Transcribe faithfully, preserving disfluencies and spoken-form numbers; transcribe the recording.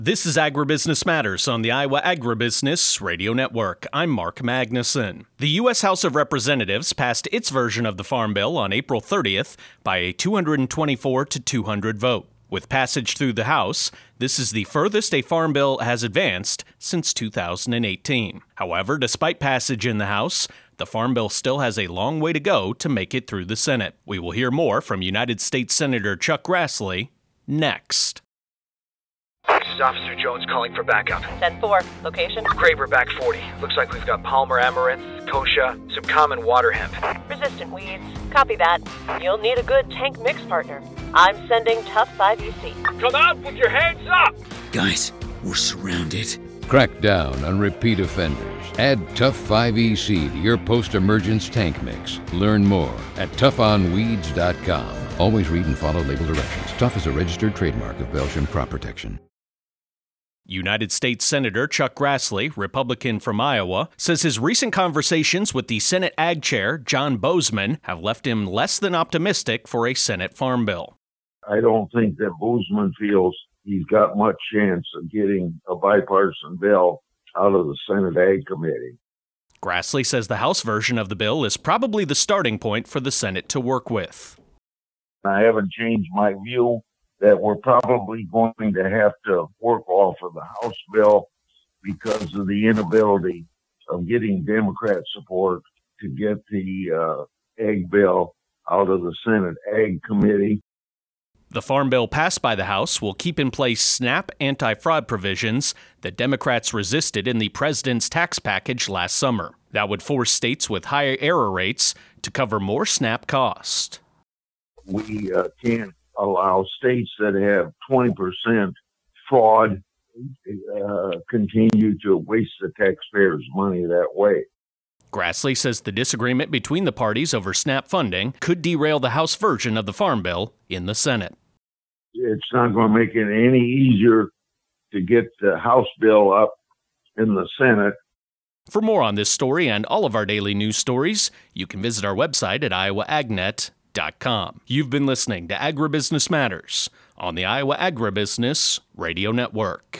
This is Agribusiness Matters on the Iowa Agribusiness Radio Network. I'm Mark Magnuson. The U S House of Representatives passed its version of the Farm Bill on April thirtieth by a two hundred twenty-four to two hundred vote. With passage through the House, this is the furthest a farm bill has advanced since two thousand eighteen. However, despite passage in the House, the Farm Bill still has a long way to go to make it through the Senate. We will hear more from United States Senator Chuck Grassley next. This is Officer Jones calling for backup. ten four, location? Graver back forty. Looks like we've got Palmer amaranth, kochia, some common water hemp. Resistant weeds. Copy that. You'll need a good tank mix partner. I'm sending Tough five E C. Come out with your hands up! Guys, we're surrounded. Crack down on repeat offenders. Add Tough five E C to your post-emergence tank mix. Learn more at tough on weeds dot com. Always read and follow label directions. Tough is a registered trademark of Belgian Crop Protection. United States Senator Chuck Grassley, Republican from Iowa, says his recent conversations with the Senate Ag Chair, John Boozman, have left him less than optimistic for a Senate Farm Bill. I don't think that Boozman feels he's got much chance of getting a bipartisan bill out of the Senate Ag Committee. Grassley says the House version of the bill is probably the starting point for the Senate to work with. I haven't changed my view that we're probably going to have to work off of the House bill because of the inability of getting Democrat support to get the uh, Ag bill out of the Senate Ag Committee. The Farm Bill passed by the House will keep in place SNAP anti-fraud provisions that Democrats resisted in the president's tax package last summer. That would force states with higher error rates to cover more SNAP cost. We uh, can't allow states that have twenty percent fraud uh, continue to waste the taxpayers' money that way. Grassley says the disagreement between the parties over SNAP funding could derail the House version of the Farm Bill in the Senate. It's not going to make it any easier to get the House bill up in the Senate. For more on this story and all of our daily news stories, you can visit our website at iowa ag net dot com. You've been listening to Agribusiness Matters on the Iowa Agribusiness Radio Network.